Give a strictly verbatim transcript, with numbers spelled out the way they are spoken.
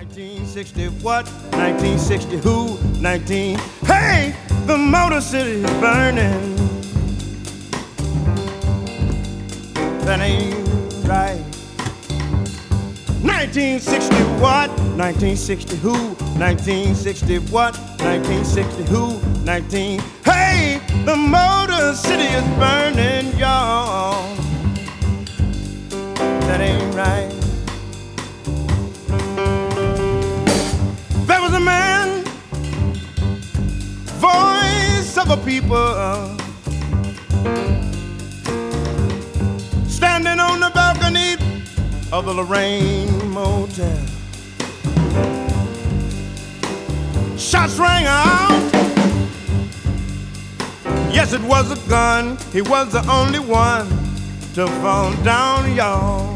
nineteen sixty what? nineteen sixty who? nineteen. Hey, the Motor City is burning. That ain't right. nineteen sixty what? nineteen sixty who? nineteen sixty what? nineteen sixty who? nineteen. Hey, the Motor City is burning, y'all. That ain't right. There was a man, voice of a people, standing on the balcony of the Lorraine Motel. Shots rang out. Yes, it was a gun. He was the only one to fall down, y'all.